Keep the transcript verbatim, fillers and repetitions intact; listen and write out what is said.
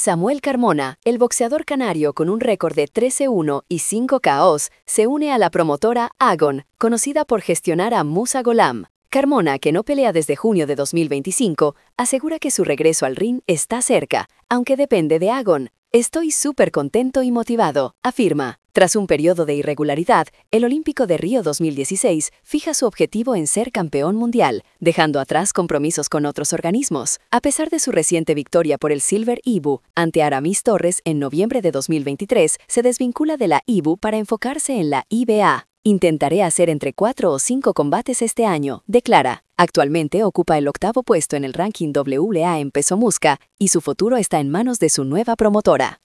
Samuel Carmona, el boxeador canario con un récord de trece uno y cinco K Os, se une a la promotora Agon, conocida por gestionar a Musa Gholam. Carmona, que no pelea desde junio de dos mil veinticinco, asegura que su regreso al ring está cerca, aunque depende de Agon. Estoy súper contento y motivado, afirma. Tras un periodo de irregularidad, el Olímpico de Río dos mil dieciséis fija su objetivo en ser campeón mundial, dejando atrás compromisos con otros organismos. A pesar de su reciente victoria por el Silver Ibu ante Aramis Torres en noviembre de dos mil veintitrés, se desvincula de la Ibu para enfocarse en la I B A. Intentaré hacer entre cuatro o cinco combates este año, declara. Actualmente ocupa el octavo puesto en el ranking W A en peso mosca y su futuro está en manos de su nueva promotora.